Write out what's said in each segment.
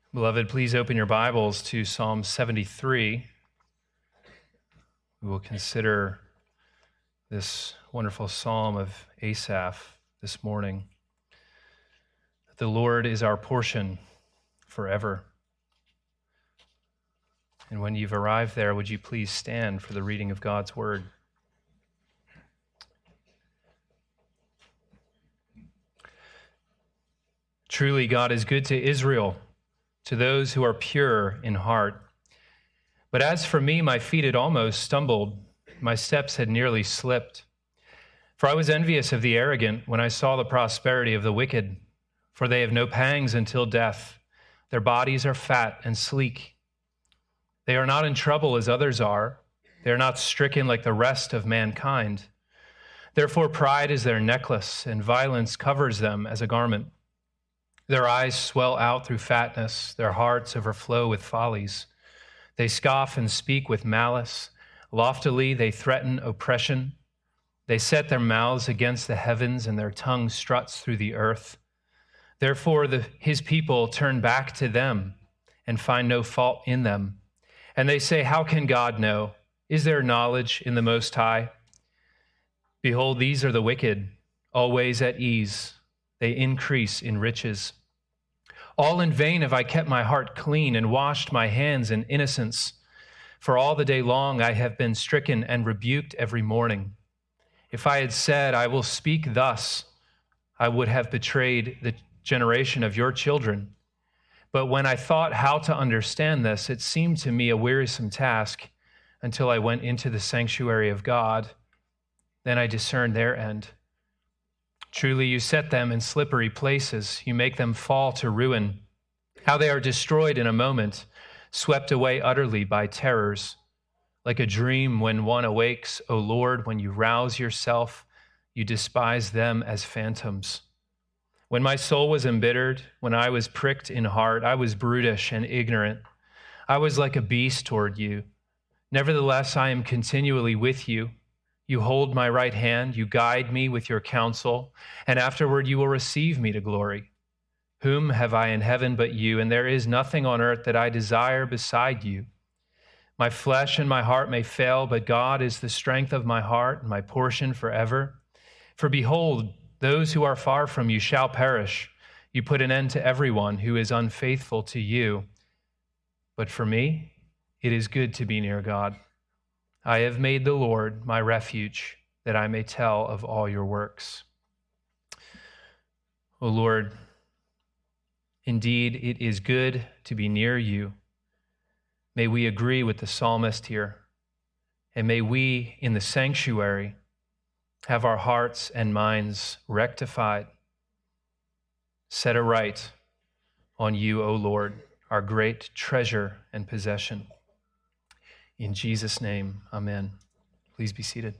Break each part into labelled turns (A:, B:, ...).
A: Beloved, please open your Bibles to Psalm 73. We will consider this wonderful psalm of Asaph this morning. The Lord is our portion forever. And when you've arrived there, would you please stand for the reading of God's word? Truly, God is good to Israel, to those who are pure in heart. But as for me, my feet had almost stumbled. My steps had nearly slipped. For I was envious of the arrogant when I saw the prosperity of the wicked. For they have no pangs until death. Their bodies are fat and sleek. They are not in trouble as others are. They are not stricken like the rest of mankind. Therefore pride is their necklace, and violence covers them as a garment. Their eyes swell out through fatness. Their hearts overflow with follies. They scoff and speak with malice. Loftily they threaten oppression. They set their mouths against the heavens, and their tongue struts through the earth. Therefore his people turn back to them and find no fault in them. And they say, how can God know? Is there knowledge in the Most High? Behold, these are the wicked, always at ease. They increase in riches. All in vain have I kept my heart clean and washed my hands in innocence. For all the day long I have been stricken and rebuked every morning. If I had said, I will speak thus, I would have betrayed the generation of your children. But when I thought how to understand this, it seemed to me a wearisome task until I went into the sanctuary of God. Then I discerned their end. Truly, you set them in slippery places. You make them fall to ruin. How they are destroyed in a moment, swept away utterly by terrors. Like a dream when one awakes, O Lord, when you rouse yourself, you despise them as phantoms. When my soul was embittered, when I was pricked in heart, I was brutish and ignorant. I was like a beast toward you. Nevertheless, I am continually with you. You hold my right hand, you guide me with your counsel, and afterward you will receive me to glory. Whom have I in heaven but you, and there is nothing on earth that I desire beside you. My flesh and my heart may fail, but God is the strength of my heart and my portion forever. For behold, those who are far from you shall perish. You put an end to everyone who is unfaithful to you. But for me, it is good to be near God. I have made the Lord my refuge, that I may tell of all your works. O Lord, indeed it is good to be near you. May we agree with the psalmist here, and may we in the sanctuary have our hearts and minds rectified, set aright on you, O Lord, our great treasure and possession. In Jesus' name, amen. Please be seated.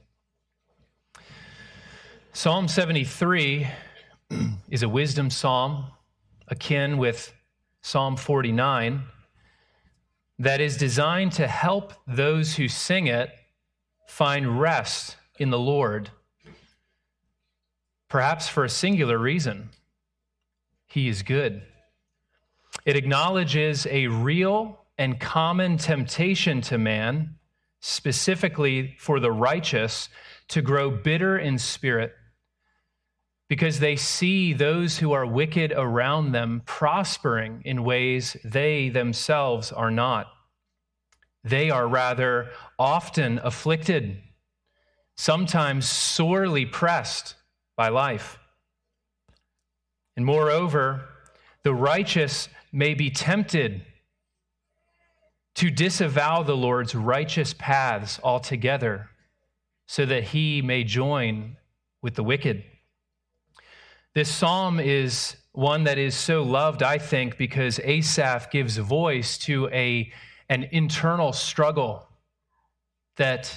A: Psalm 73 is a wisdom psalm akin with Psalm 49 that is designed to help those who sing it find rest in the Lord, perhaps for a singular reason. He is good. It acknowledges a real and common temptation to man, specifically for the righteous, to grow bitter in spirit because they see those who are wicked around them prospering in ways they themselves are not. They are rather often afflicted, sometimes sorely pressed by life. And moreover, the righteous may be tempted to disavow the Lord's righteous paths altogether so that he may join with the wicked. This psalm is one that is so loved, I think, because Asaph gives voice to an internal struggle that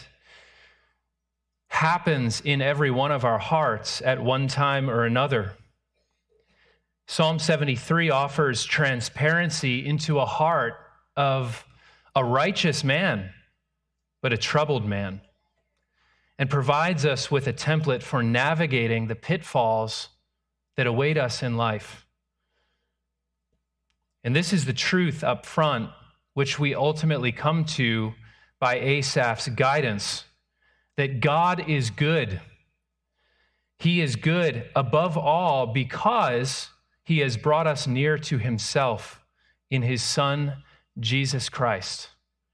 A: happens in every one of our hearts at one time or another. Psalm 73 offers transparency into a heart of a righteous man, but a troubled man, and provides us with a template for navigating the pitfalls that await us in life. And this is the truth up front, which we ultimately come to by Asaph's guidance, that God is good. He is good above all because he has brought us near to himself in his Son, Jesus Christ.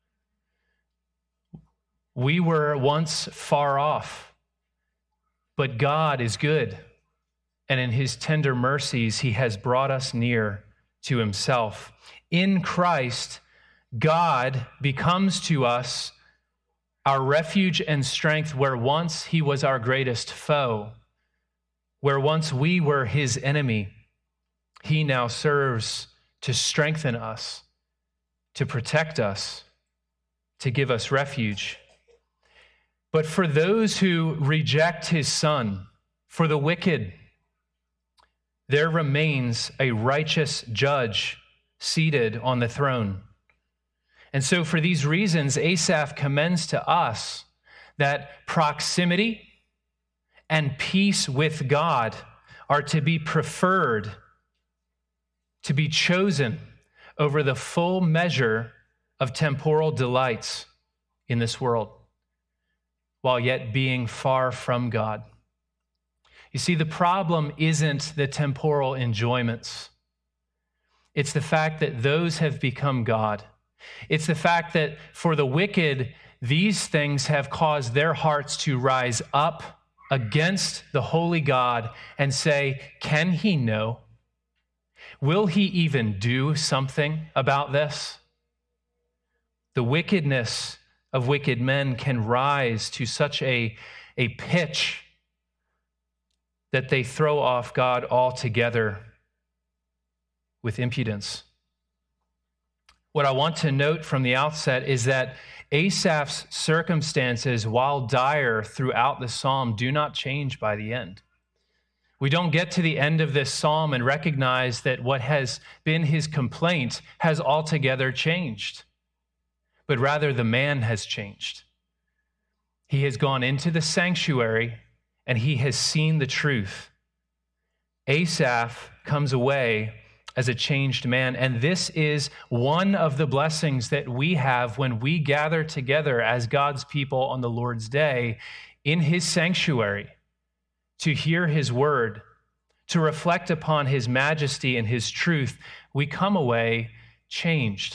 A: We were once far off, but God is good, and in his tender mercies, he has brought us near to himself. In Christ, God becomes to us our refuge and strength where once he was our greatest foe, where once we were his enemy. He now serves to strengthen us, to protect us, to give us refuge. But for those who reject his Son, for the wicked, there remains a righteous judge seated on the throne. And so for these reasons, Asaph commends to us that proximity and peace with God are to be preferred, to be chosen over the full measure of temporal delights in this world, while yet being far from God. You see, the problem isn't the temporal enjoyments. It's the fact that those have become God. It's the fact that for the wicked, these things have caused their hearts to rise up against the holy God and say, can he know? Will he even do something about this? The wickedness of wicked men can rise to such a pitch that they throw off God altogether with impudence. What I want to note from the outset is that Asaph's circumstances, while dire throughout the psalm, do not change by the end. We don't get to the end of this psalm and recognize that what has been his complaint has altogether changed, but rather the man has changed. He has gone into the sanctuary and he has seen the truth. Asaph comes away as a changed man, and this is one of the blessings that we have when we gather together as God's people on the Lord's day in his sanctuary to hear his word, to reflect upon his majesty and his truth. We come away changed.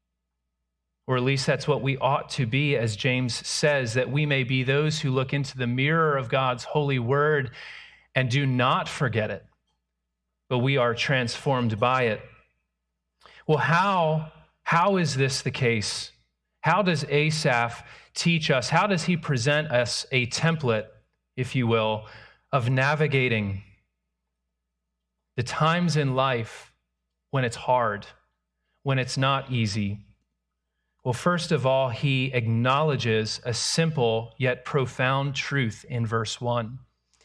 A: Or at least that's what we ought to be, as James says, that we may be those who look into the mirror of God's holy word and do not forget it, but we are transformed by it. Well, how is this the case? How does Asaph teach us? How does he present us a template, if you will, of navigating the times in life when it's hard, when it's not easy? Well, first of all, he acknowledges a simple yet profound truth in verse 1.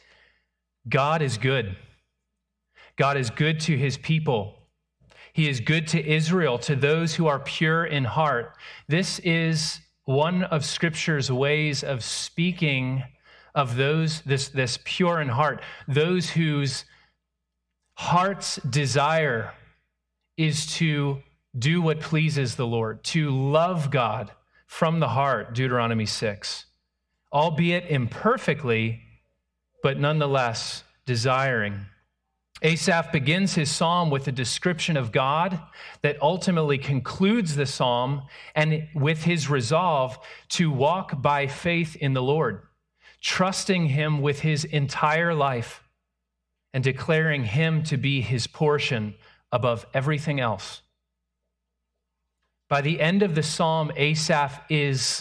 A: God is good. God is good to his people. He is good to Israel, to those who are pure in heart. This is one of Scripture's ways of speaking of those, this pure in heart, those whose heart's desire is to do what pleases the Lord, to love God from the heart, Deuteronomy 6, albeit imperfectly, but nonetheless desiring. Asaph begins his psalm with a description of God that ultimately concludes the psalm and with his resolve to walk by faith in the Lord, trusting him with his entire life and declaring him to be his portion above everything else. By the end of the psalm, Asaph is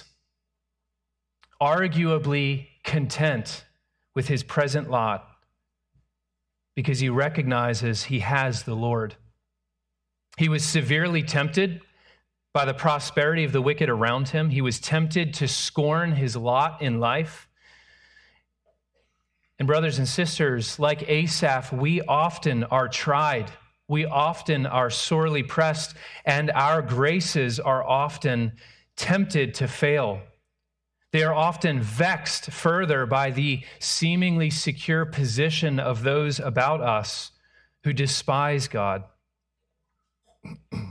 A: arguably content with his present lot because he recognizes he has the Lord. He was severely tempted by the prosperity of the wicked around him. He was tempted to scorn his lot in life. And brothers and sisters, like Asaph, we often are tried. We often are sorely pressed, and our graces are often tempted to fail. They are often vexed further by the seemingly secure position of those about us who despise God.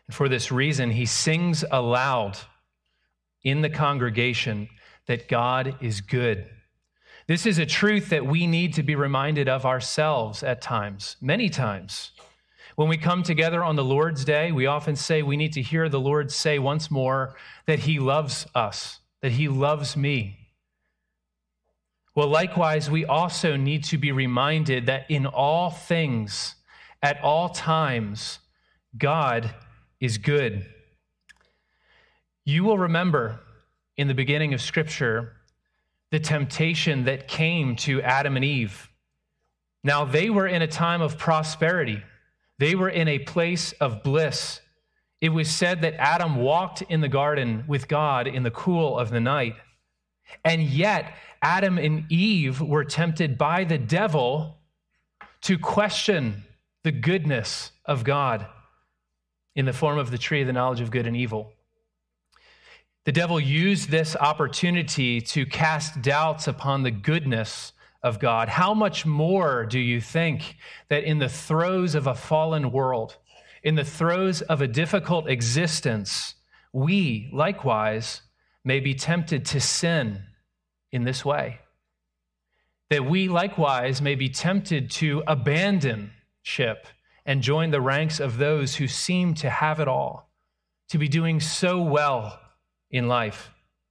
A: And for this reason, he sings aloud in the congregation that God is good. This is a truth that we need to be reminded of ourselves at times, many times. When we come together on the Lord's Day, we often say we need to hear the Lord say once more that he loves us, that he loves me. Well, likewise, we also need to be reminded that in all things, at all times, God is good. You will remember in the beginning of Scripture the temptation that came to Adam and Eve. Now, they were in a time of prosperity. They were in a place of bliss. It was said that Adam walked in the garden with God in the cool of the night. And yet, Adam and Eve were tempted by the devil to question the goodness of God in the form of the tree of the knowledge of good and evil. The devil used this opportunity to cast doubts upon the goodness of God. How much more do you think that in the throes of a fallen world, in the throes of a difficult existence, we likewise may be tempted to sin in this way? That we likewise may be tempted to abandon ship and join the ranks of those who seem to have it all, to be doing so well in life.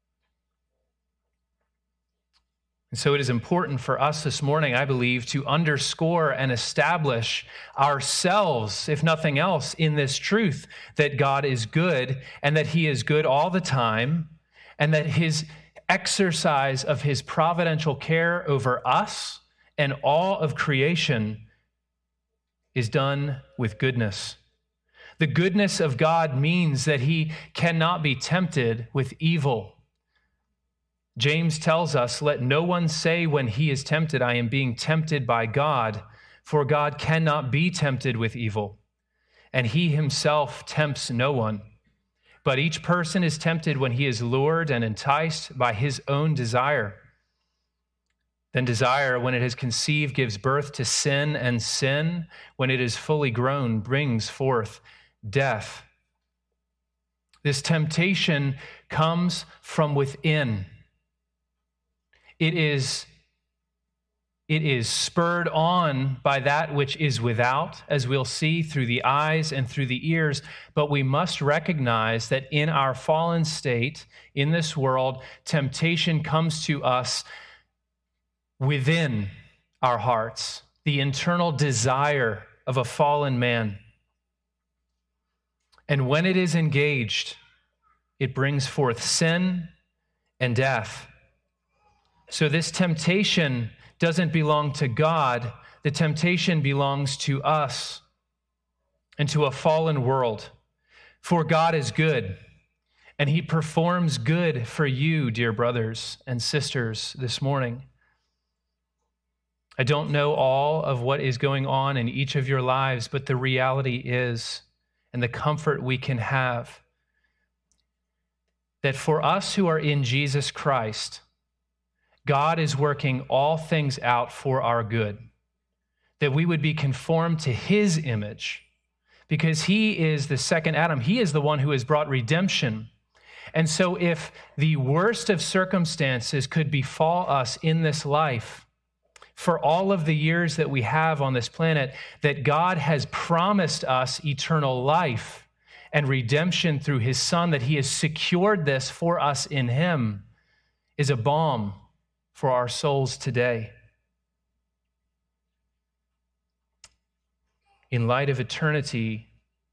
A: And so it is important for us this morning, I believe, to underscore and establish ourselves, if nothing else, in this truth that God is good and that he is good all the time, and that his exercise of his providential care over us and all of creation is done with goodness. The goodness of God means that he cannot be tempted with evil. James tells us, let no one say when he is tempted, I am being tempted by God, for God cannot be tempted with evil, and he himself tempts no one. But each person is tempted when he is lured and enticed by his own desire. Then desire, when it has conceived, gives birth to sin, and sin, when it is fully grown, brings forth death. This temptation comes from within. It is spurred on by that which is without, as we'll see through the eyes and through the ears, but we must recognize that in our fallen state, in this world, temptation comes to us within our hearts, the internal desire of a fallen man. And when it is engaged, it brings forth sin and death. So this temptation doesn't belong to God. The temptation belongs to us and to a fallen world. For God is good, and he performs good for you, dear brothers and sisters, this morning. I don't know all of what is going on in each of your lives, but the reality is, and the comfort we can have, that for us who are in Jesus Christ, God is working all things out for our good, that we would be conformed to his image, because he is the second Adam. He is the one who has brought redemption. And so if the worst of circumstances could befall us in this life, for all of the years that we have on this planet, that God has promised us eternal life and redemption through his Son, that he has secured this for us in him, is a balm for our souls today. In light of eternity,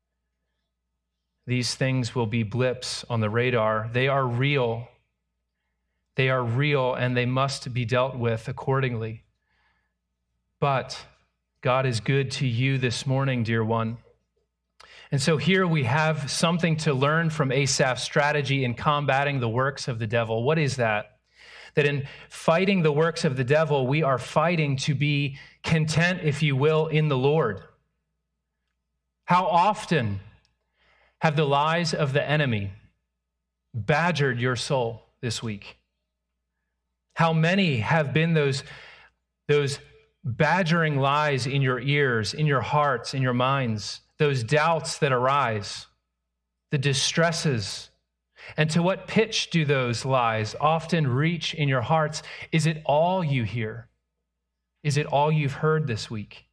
A: these things will be blips on the radar. They are real. They are real, and they must be dealt with accordingly. But God is good to you this morning, dear one. And so here we have something to learn from Asaph's strategy in combating the works of the devil. What is that? That in fighting the works of the devil, we are fighting to be content, if you will, in the Lord. How often have the lies of the enemy badgered your soul this week? How many have been those badgering lies in your ears, in your hearts, in your minds, those doubts that arise? the distresses? And to what pitch do those lies often reach in your hearts? Is it all you hear? Is it all you've heard this week?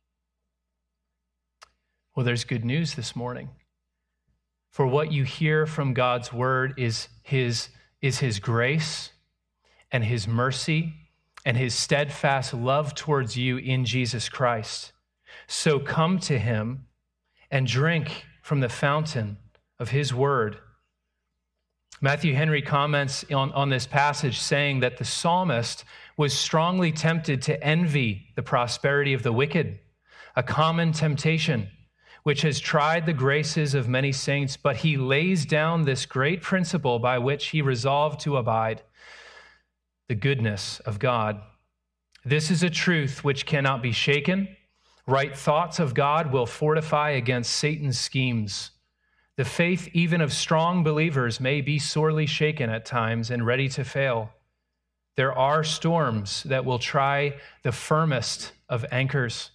A: Well, there's good news this morning. For what you hear from God's word is his grace and his mercy and his steadfast love towards you in Jesus Christ. So come to him and drink from the fountain of his word. Matthew Henry comments on this passage saying that the psalmist was strongly tempted to envy the prosperity of the wicked, a common temptation which has tried the graces of many saints, but he lays down this great principle by which he resolved to abide, the goodness of God. This is a truth which cannot be shaken. Right thoughts of God will fortify against Satan's schemes. The faith even of strong believers may be sorely shaken at times and ready to fail. There are storms that will try the firmest of anchors.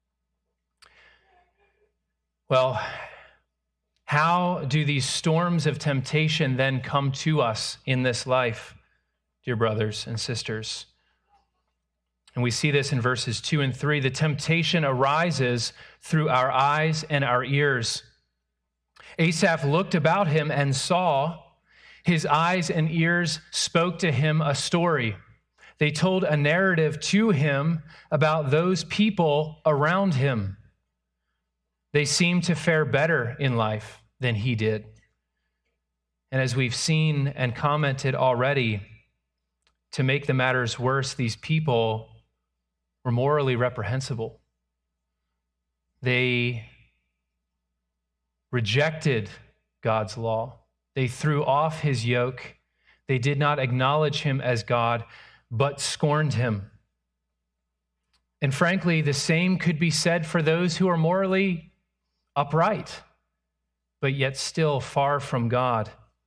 A: Well, how do these storms of temptation then come to us in this life, dear brothers and sisters? And we see this in verses 2 and 3. The temptation arises through our eyes and our ears. Asaph looked about him and saw. His eyes and ears spoke to him a story. They told a narrative to him about those people around him. They seemed to fare better in life than he did. And as we've seen and commented already, to make the matters worse, these people were morally reprehensible. They rejected God's law. They threw off his yoke. They did not acknowledge him as God, but scorned him. And frankly, the same could be said for those who are morally upright, but yet still far from God.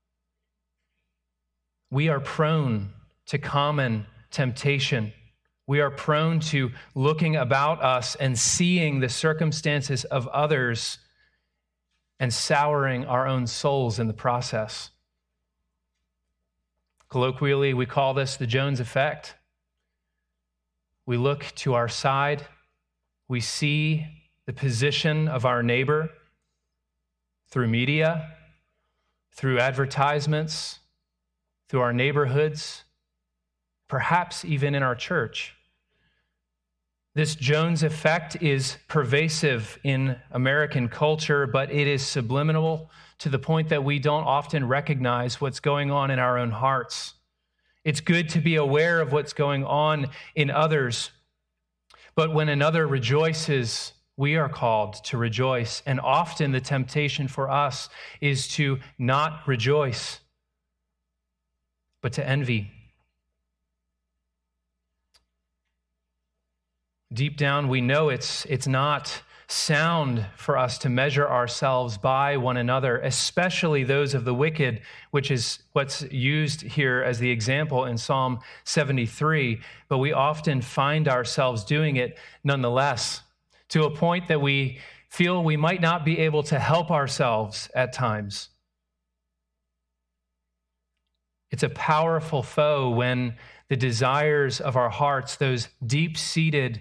A: We are prone to common temptation. We are prone to looking about us and seeing the circumstances of others and souring our own souls in the process. Colloquially, we call this the Jones effect. We look to our side, we see the position of our neighbor through media, through advertisements, through our neighborhoods, perhaps even in our church. This Jones effect is pervasive in American culture, but it is subliminal to the point that we don't often recognize what's going on in our own hearts. It's good to be aware of what's going on in others, but when another rejoices, we are called to rejoice. And often the temptation for us is to not rejoice, but to envy. Deep down, we know it's not sound for us to measure ourselves by one another, especially those of the wicked, which is what's used here as the example in Psalm 73. But we often find ourselves doing it nonetheless, to a point that we feel we might not be able to help ourselves at times. It's a powerful foe when the desires of our hearts, those deep-seated,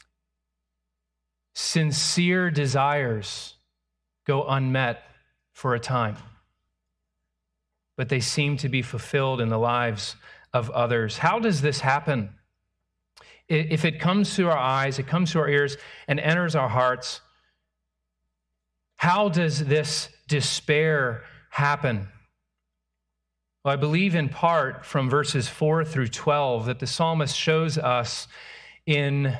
A: sincere desires, go unmet for a time, but they seem to be fulfilled in the lives of others. How does this happen? If it comes through our eyes, it comes through our ears, and enters our hearts, how does this despair happen? Well, I believe in part from verses 4 through 12 that the psalmist shows us in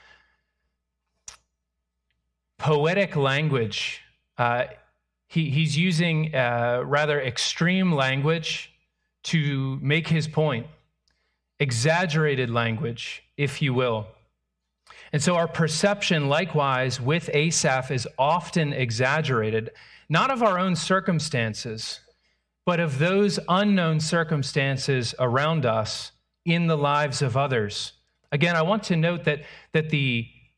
A: poetic language. He's using rather extreme language to make his point, exaggerated language, if you will. And so our perception, likewise, with Asaph is often exaggerated, not of our own circumstances, but of those unknown circumstances around us in the lives of others. Again, I want to note that the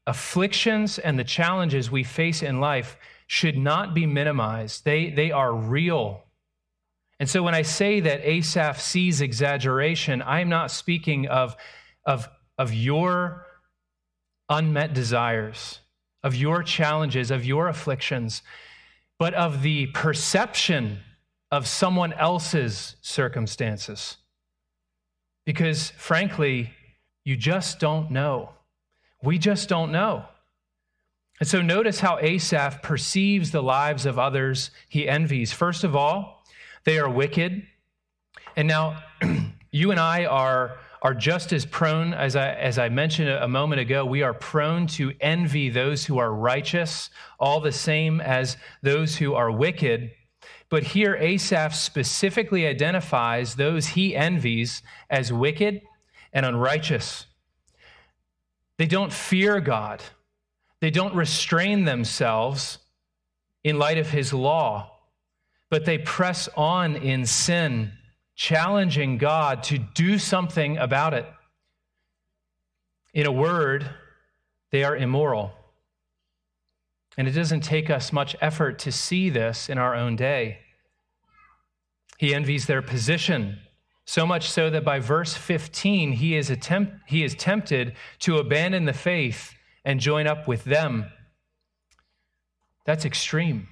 A: afflictions and the challenges we face in life should not be minimized. They are real. And so when I say that Asaph sees exaggeration, I'm not speaking of your unmet desires, of your challenges, of your afflictions, but of the perception of someone else's circumstances. Because frankly, you just don't know. We just don't know. And so notice how Asaph perceives the lives of others he envies. First of all, they are wicked. And now you and I are just as prone, as I mentioned a moment ago, we are prone to envy those who are righteous, all the same as those who are wicked. But here Asaph specifically identifies those he envies as wicked and unrighteous. They don't fear God. They don't restrain themselves in light of his law, but they press on in sin, challenging God to do something about it. In a word, they are immoral. And it doesn't take us much effort to see this in our own day. He envies their position, so much so that by verse 15, he is tempted to abandon the faith and join up with them. That's extreme.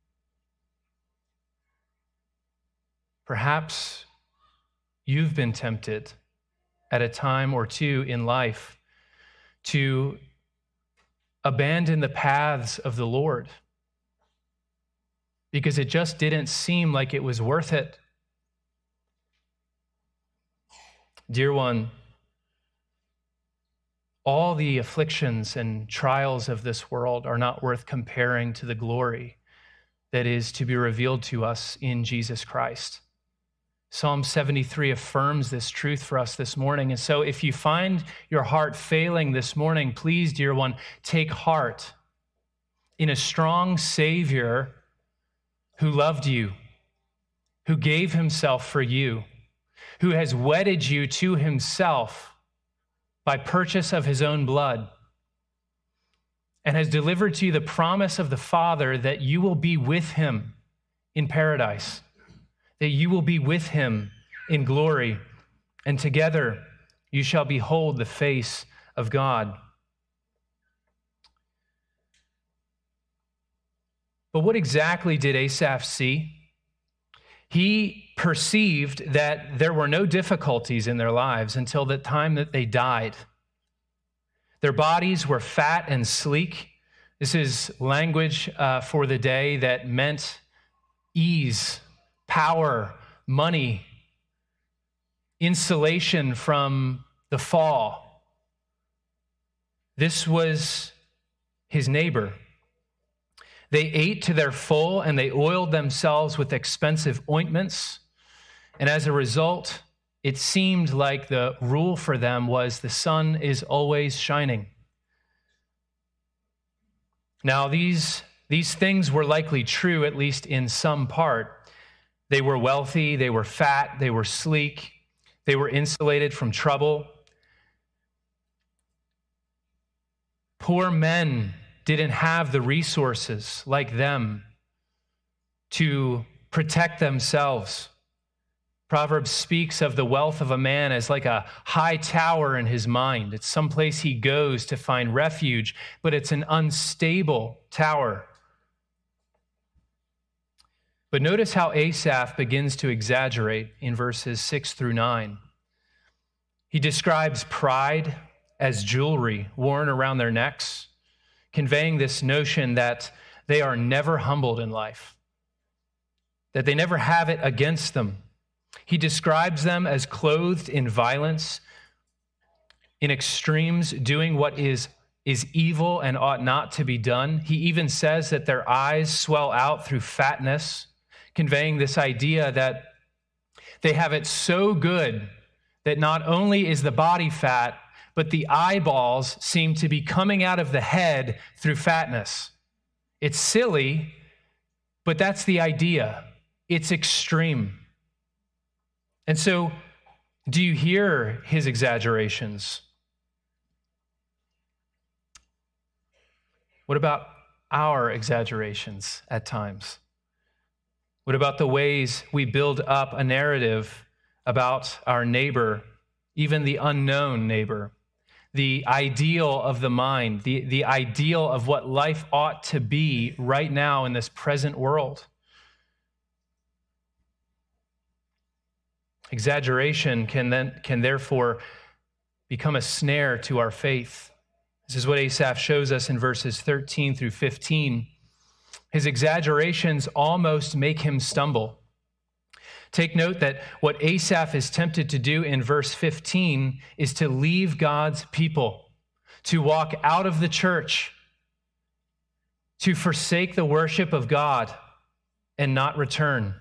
A: Perhaps you've been tempted at a time or two in life to abandon the paths of the Lord because it just didn't seem like it was worth it. Dear one, all the afflictions and trials of this world are not worth comparing to the glory that is to be revealed to us in Jesus Christ. Psalm 73 affirms this truth for us this morning. And so if you find your heart failing this morning, please, dear one, take heart in a strong Savior who loved you, who gave himself for you, who has wedded you to himself by purchase of his own blood, and has delivered to you the promise of the Father that you will be with him in paradise, that you will be with him in glory, and together you shall behold the face of God. But what exactly did Asaph see? He perceived that there were no difficulties in their lives until the time that they died. Their bodies were fat and sleek. This is language for the day that meant ease, power, money, insulation from the fall. This was his neighbor. They ate to their full and they oiled themselves with expensive ointments. And as a result, it seemed like the rule for them was the sun is always shining. Now, these things were likely true, at least in some part. They were wealthy, they were fat, they were sleek, they were insulated from trouble. Poor men didn't have the resources like them to protect themselves. Proverbs speaks of the wealth of a man as like a high tower in his mind. It's someplace he goes to find refuge, but it's an unstable tower. But notice how Asaph begins to exaggerate in verses 6 through 9. He describes pride as jewelry worn around their necks, conveying this notion that they are never humbled in life, that they never have it against them. He describes them as clothed in violence, in extremes, doing what is evil and ought not to be done. He even says that their eyes swell out through fatness, conveying this idea that they have it so good that not only is the body fat, but the eyeballs seem to be coming out of the head through fatness. It's silly, but that's the idea. It's extreme. And so, do you hear his exaggerations? What about our exaggerations at times? What about the ways we build up a narrative about our neighbor, even the unknown neighbor, the ideal of the mind, the ideal of what life ought to be right now in this present world? Exaggeration can therefore become a snare to our faith. This is what Asaph shows us in verses 13 through 15. His exaggerations almost make him stumble. Take note that what Asaph is tempted to do in verse 15 is to leave God's people, to walk out of the church, to forsake the worship of God and not return.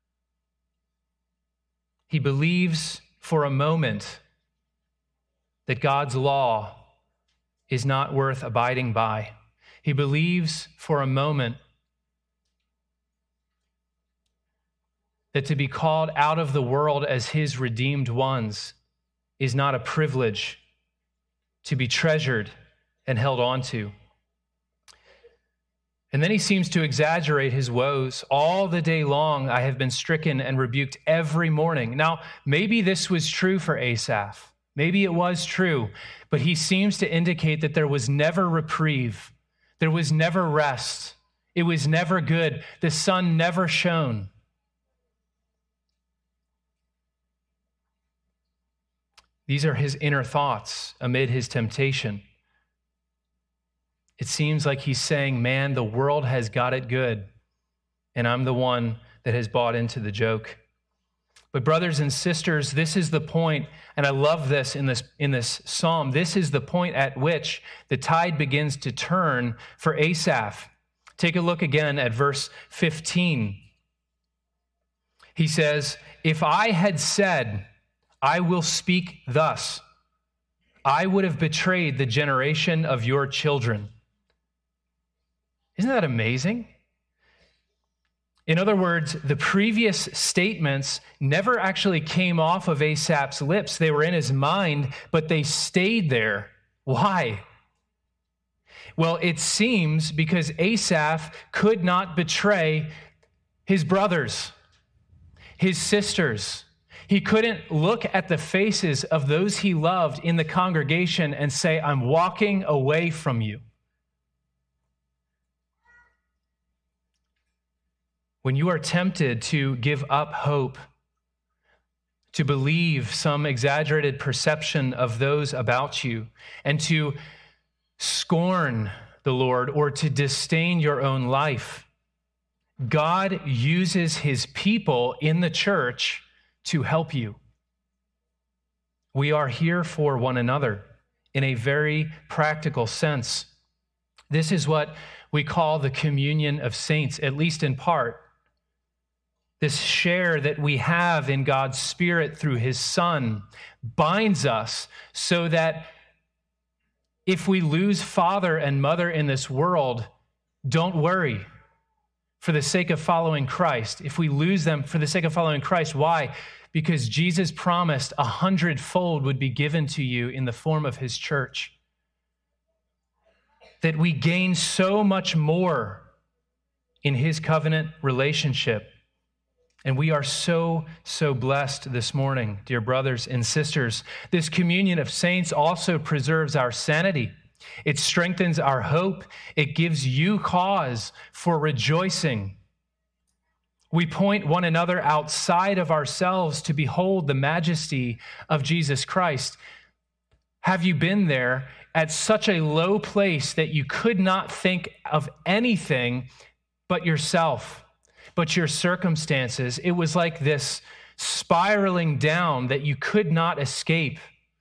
A: He believes for a moment that God's law is not worth abiding by. He believes for a moment that to be called out of the world as his redeemed ones is not a privilege to be treasured and held on to. And then he seems to exaggerate his woes. All the day long I have been stricken and rebuked every morning. Now, maybe this was true for Asaph. Maybe it was true, but he seems to indicate that there was never reprieve. There was never rest. It was never good. The sun never shone. These are his inner thoughts amid his temptation. It seems like he's saying, man, the world has got it good, and I'm the one that has bought into the joke. But brothers and sisters, this is the point, and I love this in this psalm. This is the point at which the tide begins to turn for Asaph. Take a look again at verse 15. He says, if I had said, I will speak thus, I would have betrayed the generation of your children. Isn't that amazing? In other words, the previous statements never actually came off of Asaph's lips. They were in his mind, but they stayed there. Why? Well, it seems because Asaph could not betray his brothers, his sisters. He couldn't look at the faces of those he loved in the congregation and say, I'm walking away from you. When you are tempted to give up hope, to believe some exaggerated perception of those about you, and to scorn the Lord or to disdain your own life, God uses his people in the church to help you. We are here for one another in a very practical sense. This is what we call the communion of saints, at least in part. This share that we have in God's Spirit through his Son binds us so that if we lose father and mother in this world, don't worry for the sake of following Christ. If we lose them for the sake of following Christ, why? Because Jesus promised 100-fold would be given to you in the form of his church. That we gain so much more in his covenant relationship. And we are so blessed this morning, dear brothers and sisters. This communion of saints also preserves our sanity. It strengthens our hope. It gives you cause for rejoicing. We point one another outside of ourselves to behold the majesty of Jesus Christ. Have you been there at such a low place that you could not think of anything but yourself? But your circumstances? It was like this spiraling down that you could not escape.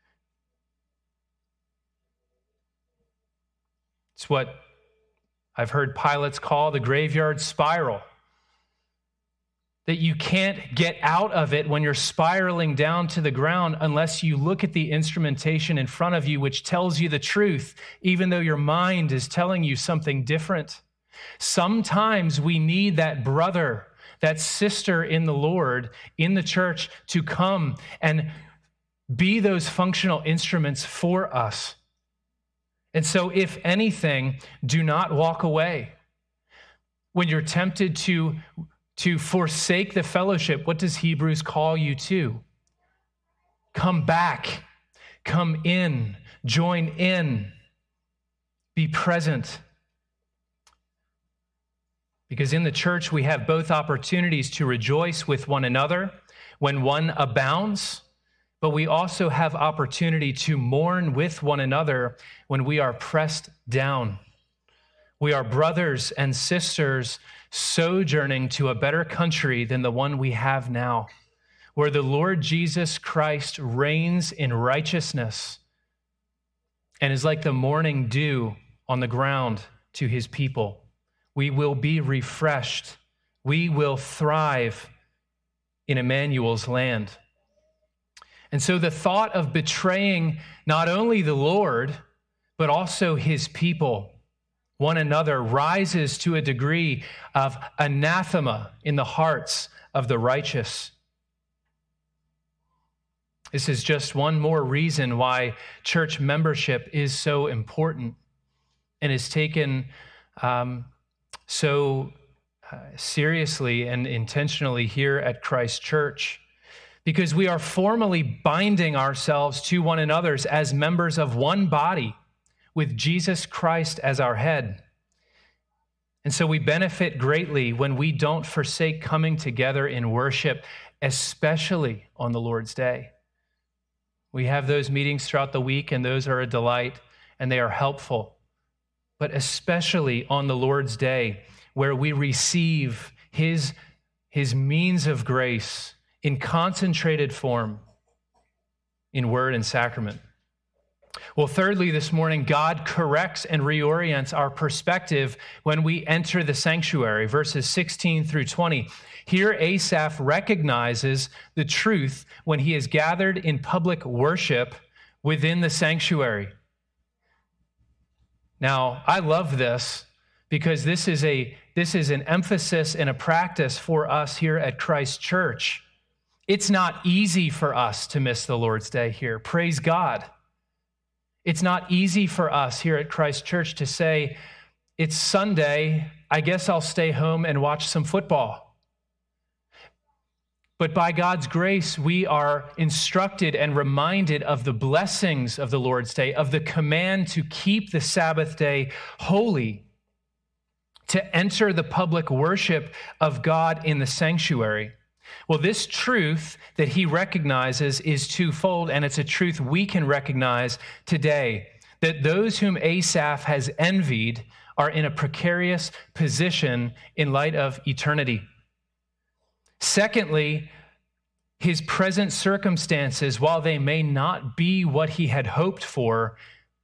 A: It's what I've heard pilots call the graveyard spiral. That you can't get out of it when you're spiraling down to the ground unless you look at the instrumentation in front of you, which tells you the truth, even though your mind is telling you something different. Sometimes we need that brother, that sister in the Lord, in the church, to come and be those functional instruments for us. And so, if anything, do not walk away. When you're tempted to forsake the fellowship, what does Hebrews call you to? Come back, come in, join in, be present. Because in the church, we have both opportunities to rejoice with one another when one abounds, but we also have opportunity to mourn with one another when we are pressed down. We are brothers and sisters sojourning to a better country than the one we have now, where the Lord Jesus Christ reigns in righteousness and is like the morning dew on the ground to his people. We will be refreshed. We will thrive in Emmanuel's land. And so the thought of betraying not only the Lord, but also his people, one another, rises to a degree of anathema in the hearts of the righteous. This is just one more reason why church membership is so important and is taken so seriously and intentionally here at Christ Church, because we are formally binding ourselves to one another as members of one body with Jesus Christ as our head. And so we benefit greatly when we don't forsake coming together in worship, especially on the Lord's Day. We have those meetings throughout the week, and those are a delight, and they are helpful. But especially on the Lord's Day, where we receive his means of grace in concentrated form in word and sacrament. Well, thirdly, this morning, God corrects and reorients our perspective when we enter the sanctuary, verses 16 through 20. Here, Asaph recognizes the truth when he is gathered in public worship within the sanctuary. Now, I love this because this is an emphasis and a practice for us here at Christ Church. It's not easy for us to miss the Lord's Day here. Praise God. It's not easy for us here at Christ Church to say, it's Sunday, I guess I'll stay home and watch some football. But by God's grace, we are instructed and reminded of the blessings of the Lord's Day, of the command to keep the Sabbath day holy, to enter the public worship of God in the sanctuary. Well, this truth that he recognizes is twofold, and it's a truth we can recognize today, that those whom Asaph has envied are in a precarious position in light of eternity. Secondly, his present circumstances, while they may not be what he had hoped for,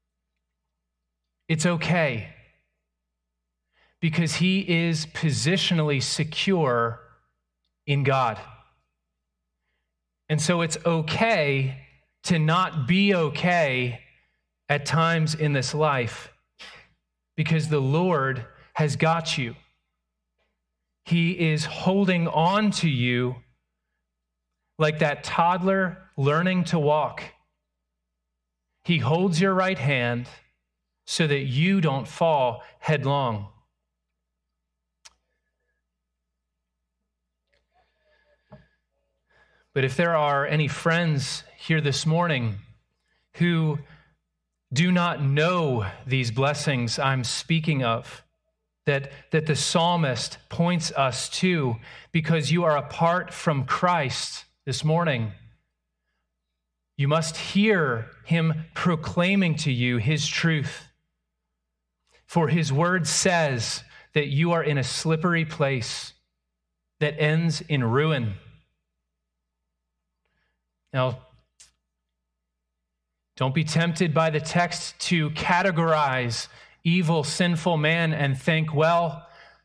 A: it's okay, because he is positionally secure in God. And so it's okay to not be okay at times in this life, because the Lord has got you. He is holding on to you like that toddler learning to walk. He holds your right hand so that you don't fall headlong. But if there are any friends here this morning who do not know these blessings I'm speaking of, that the psalmist points us to, because you are apart from Christ this morning, you must hear him proclaiming to you his truth. For his word says that you are in a slippery place that ends in ruin. Now, don't be tempted by the text to categorize evil, sinful man and think, well,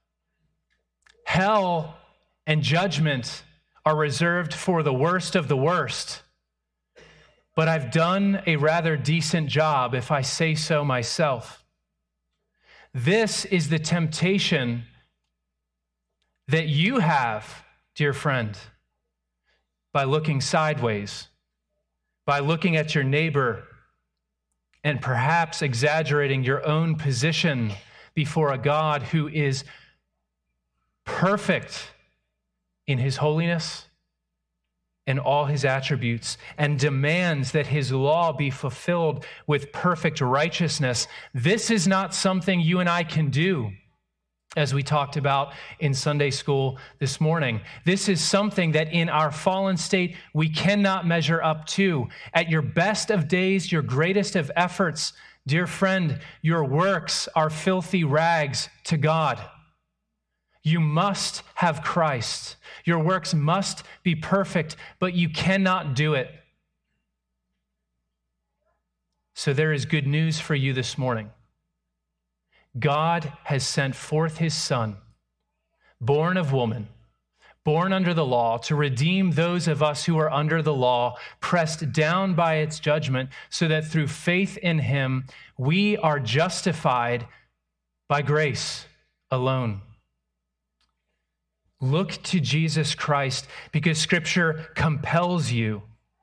A: hell and judgment are reserved for the worst of the worst. But I've done a rather decent job, if I say so myself. This is the temptation that you have, dear friend, by looking sideways, by looking at your neighbor and perhaps exaggerating your own position before a God who is perfect in his holiness and all his attributes, and demands that his law be fulfilled with perfect righteousness. This is not something you and I can do, as we talked about in Sunday school this morning. This is something that in our fallen state we cannot measure up to. At your best of days, your greatest of efforts, dear friend, your works are filthy rags to God. You must have Christ. Your works must be perfect, but you cannot do it. So there is good news for you this morning. God has sent forth his Son, born of woman, born under the law, to redeem those of us who are under the law, pressed down by its judgment, so that through faith in him, we are justified by grace alone. Look to Jesus Christ, because Scripture compels you.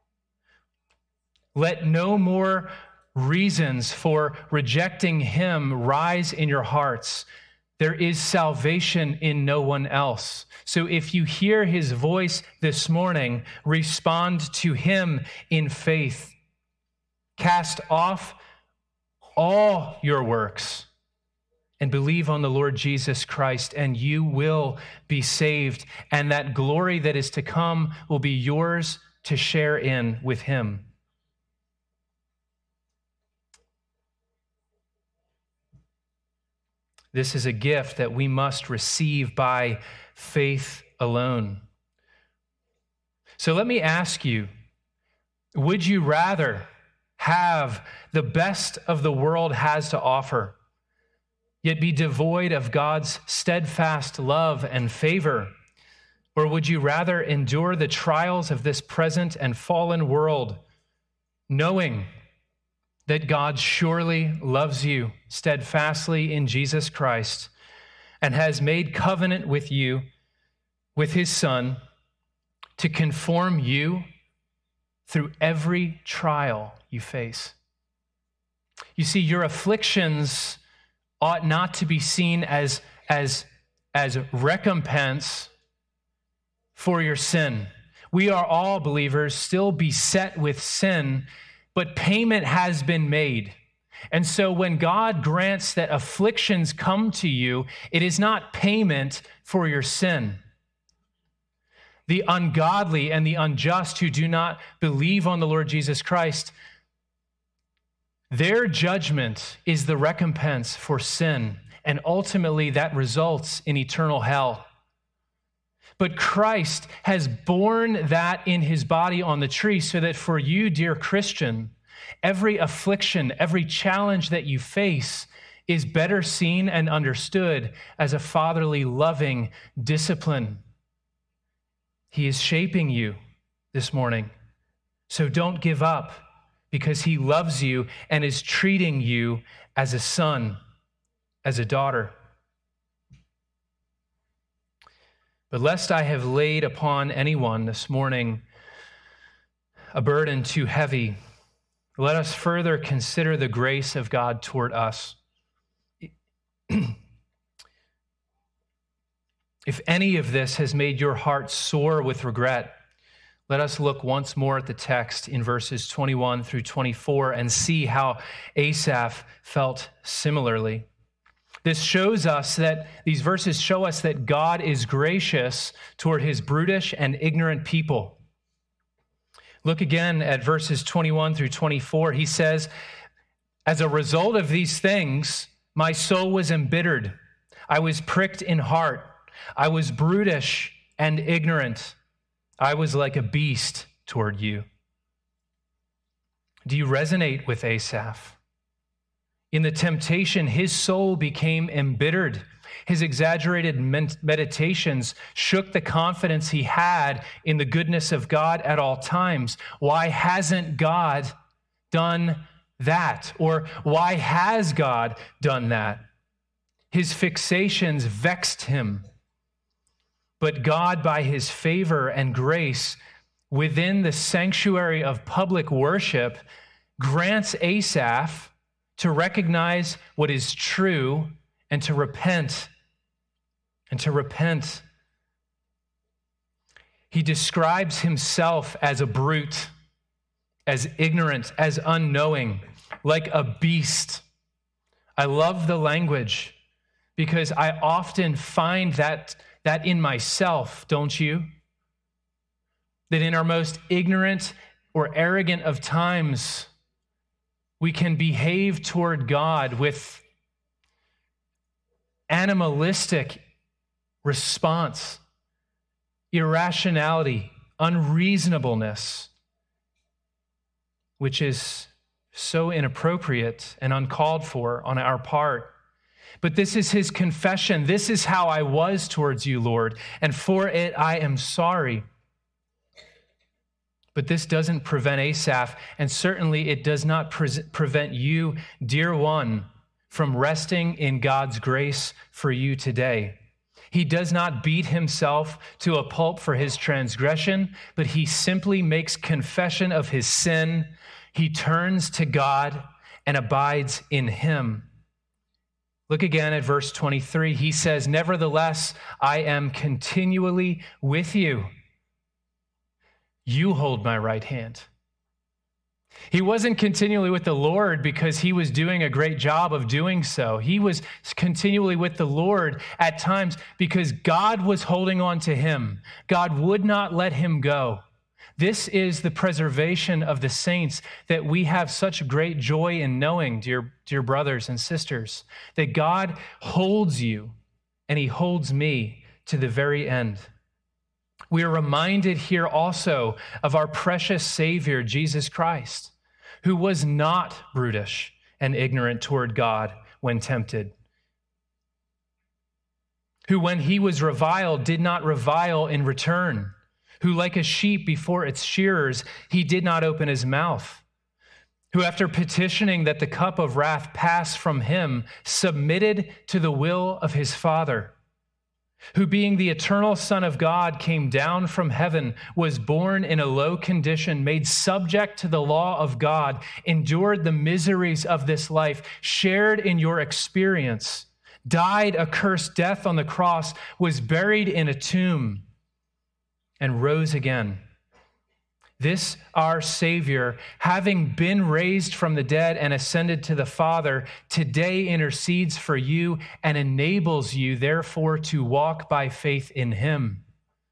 A: Let no more reasons for rejecting him rise in your hearts. There is salvation in no one else. So if you hear his voice this morning, respond to him in faith. Cast off all your works and believe on the Lord Jesus Christ, and you will be saved. And that glory that is to come will be yours to share in with him. This is a gift that we must receive by faith alone. So let me ask you, would you rather have the best of the world has to offer, yet be devoid of God's steadfast love and favor? Or would you rather endure the trials of this present and fallen world, knowing that God surely loves you steadfastly in Jesus Christ and has made covenant with you, with his Son, to conform you through every trial you face? You see, your afflictions ought not to be seen as recompense for your sin. We are all believers still beset with sin, but payment has been made. And so when God grants that afflictions come to you, it is not payment for your sin. The ungodly and the unjust who do not believe on the Lord Jesus Christ, their judgment is the recompense for sin, and ultimately that results in eternal hell. But Christ has borne that in his body on the tree, so that for you, dear Christian, every affliction, every challenge that you face is better seen and understood as a fatherly, loving discipline. He is shaping you this morning. So don't give up, because he loves you and is treating you as a son, as a daughter. But lest I have laid upon anyone this morning a burden too heavy, let us further consider the grace of God toward us. If any of this has made your heart sore with regret, let us look once more at the text in verses 21 through 24 and see how Asaph felt similarly. These verses show us that God is gracious toward his brutish and ignorant people. Look again at verses 21 through 24. He says, as a result of these things, my soul was embittered. I was pricked in heart. I was brutish and ignorant. I was like a beast toward you. Do you resonate with Asaph? In the temptation, his soul became embittered. His exaggerated meditations shook the confidence he had in the goodness of God at all times. Why hasn't God done that? Or why has God done that? His fixations vexed him. But God, by his favor and grace within the sanctuary of public worship, grants Asaph to recognize what is true, and to repent. He describes himself as a brute, as ignorant, as unknowing, like a beast. I love the language because I often find that in myself, don't you? That in our most ignorant or arrogant of times, we can behave toward God with animalistic response, irrationality, unreasonableness, which is so inappropriate and uncalled for on our part. But this is his confession. This is how I was towards you, Lord, and for it I am sorry. But this doesn't prevent Asaph, and certainly it does not prevent you, dear one, from resting in God's grace for you today. He does not beat himself to a pulp for his transgression, but he simply makes confession of his sin. He turns to God and abides in him. Look again at verse 23. He says, "Nevertheless, I am continually with you. You hold my right hand." He wasn't continually with the Lord because he was doing a great job of doing so. He was continually with the Lord at times because God was holding on to him. God would not let him go. This is the preservation of the saints that we have such great joy in knowing, dear brothers and sisters, that God holds you and he holds me to the very end. We are reminded here also of our precious Savior, Jesus Christ, who was not brutish and ignorant toward God when tempted, who when he was reviled did not revile in return, who like a sheep before its shearers, he did not open his mouth, who after petitioning that the cup of wrath pass from him, submitted to the will of his Father, who being the eternal Son of God came down from heaven, was born in a low condition, made subject to the law of God, endured the miseries of this life, shared in your experience, died a cursed death on the cross, was buried in a tomb, and rose again. This, our Savior, having been raised from the dead and ascended to the Father, today intercedes for you and enables you, therefore, to walk by faith in him.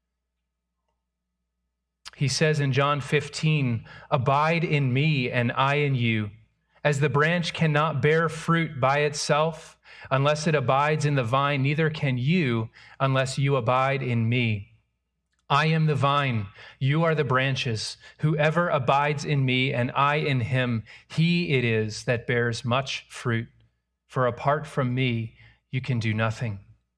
A: He says in John 15, "Abide in me and I in you. As the branch cannot bear fruit by itself unless it abides in the vine, neither can you unless you abide in me. I am the vine, you are the branches. Whoever abides in me and I in him, he it is that bears much fruit. For apart from me, you can do nothing."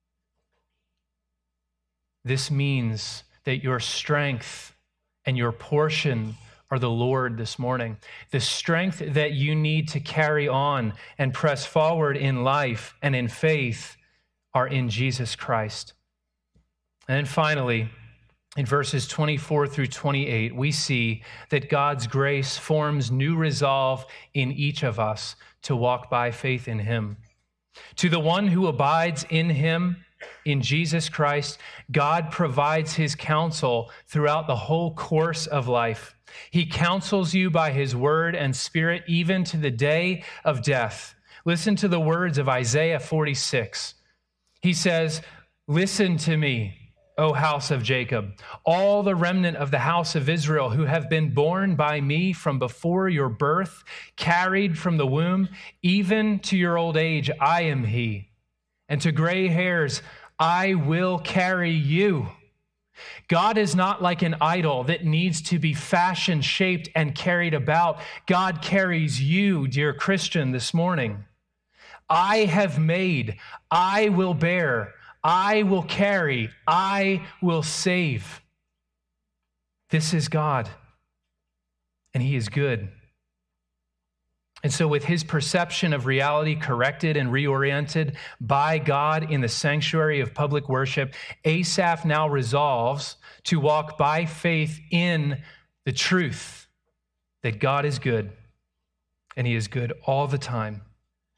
A: This means that your strength and your portion are the Lord this morning. The strength that you need to carry on and press forward in life and in faith are in Jesus Christ. And then finally, in verses 24 through 28, we see that God's grace forms new resolve in each of us to walk by faith in him. To the one who abides in him, in Jesus Christ, God provides his counsel throughout the whole course of life. He counsels you by his word and spirit, even to the day of death. Listen to the words of Isaiah 46. He says, "Listen to me, O house of Jacob, all the remnant of the house of Israel who have been born by me from before your birth, carried from the womb, even to your old age, I am he. And to gray hairs, I will carry you." God is not like an idol that needs to be fashion-shaped and carried about. God carries you, dear Christian, this morning. I have made, I will bear, I will carry, I will save. This is God, and he is good. And so with his perception of reality corrected and reoriented by God in the sanctuary of public worship, Asaph now resolves to walk by faith in the truth that God is good, and he is good all the time.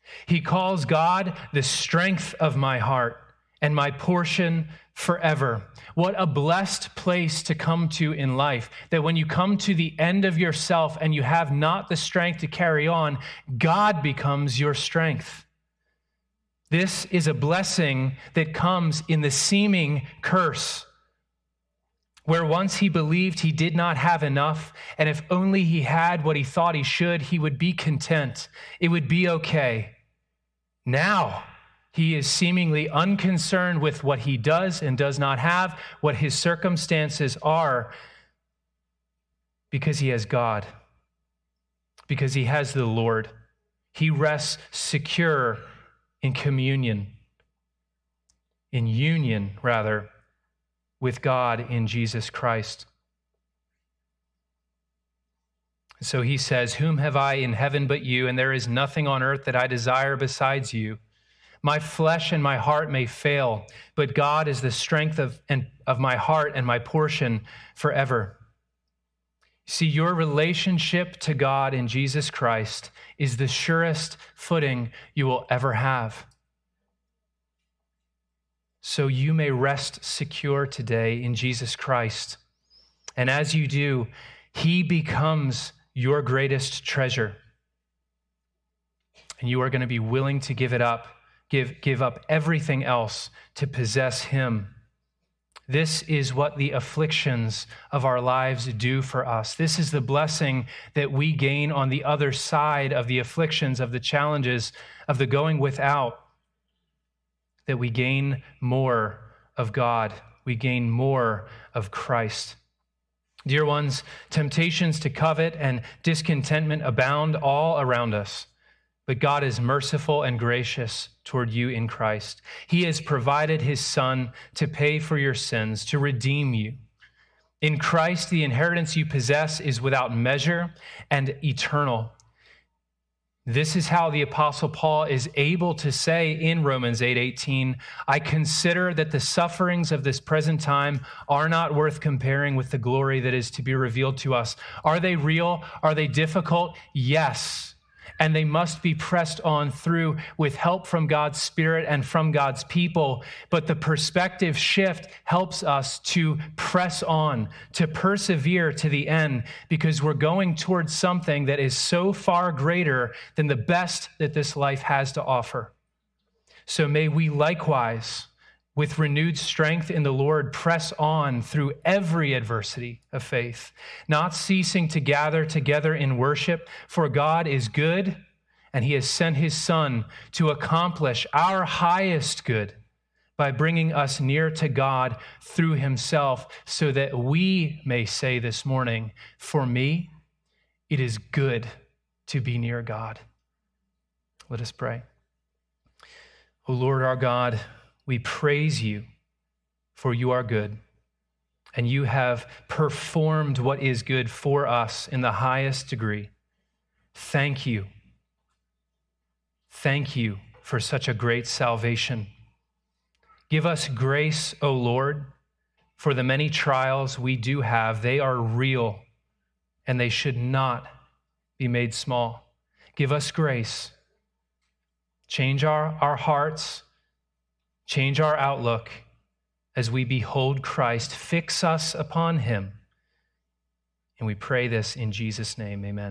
A: He calls God the strength of my heart and my portion forever. What a blessed place to come to in life, that when you come to the end of yourself and you have not the strength to carry on, God becomes your strength. This is a blessing that comes in the seeming curse, where once he believed he did not have enough, and if only he had what he thought he should, he would be content. It would be okay. Now, he is seemingly unconcerned with what he does and does not have, what his circumstances are, because he has God, because he has the Lord. He rests secure in communion, in union, rather, with God in Jesus Christ. So he says, "Whom have I in heaven but you? And there is nothing on earth that I desire besides you. My flesh and my heart may fail, but God is the strength of my heart and my portion forever." See, your relationship to God in Jesus Christ is the surest footing you will ever have. So you may rest secure today in Jesus Christ. And as you do, he becomes your greatest treasure. And you are going to be willing to give it up, give up everything else to possess him. This is what the afflictions of our lives do for us. This is the blessing that we gain on the other side of the afflictions, of the challenges, of the going without, that we gain more of God. We gain more of Christ. Dear ones, temptations to covet and discontentment abound all around us. But God is merciful and gracious toward you in Christ. He has provided his Son to pay for your sins, to redeem you. In Christ, the inheritance you possess is without measure and eternal. This is how the Apostle Paul is able to say in Romans 8:18, "I consider that the sufferings of this present time are not worth comparing with the glory that is to be revealed to us." Are they real? Are they difficult? Yes. And they must be pressed on through with help from God's Spirit and from God's people. But the perspective shift helps us to press on, to persevere to the end, because we're going towards something that is so far greater than the best that this life has to offer. So may we likewise, with renewed strength in the Lord, press on through every adversity of faith, not ceasing to gather together in worship, for God is good, and he has sent his Son to accomplish our highest good by bringing us near to God through himself, so that we may say this morning, "For me, it is good to be near God." Let us pray. O Lord our God, we praise you, for you are good, and you have performed what is good for us in the highest degree. Thank you. Thank you for such a great salvation. Give us grace, O Lord, for the many trials we do have. They are real, and they should not be made small. Give us grace. Change our hearts. Change our outlook as we behold Christ. Fix us upon him. And we pray this in Jesus' name, amen.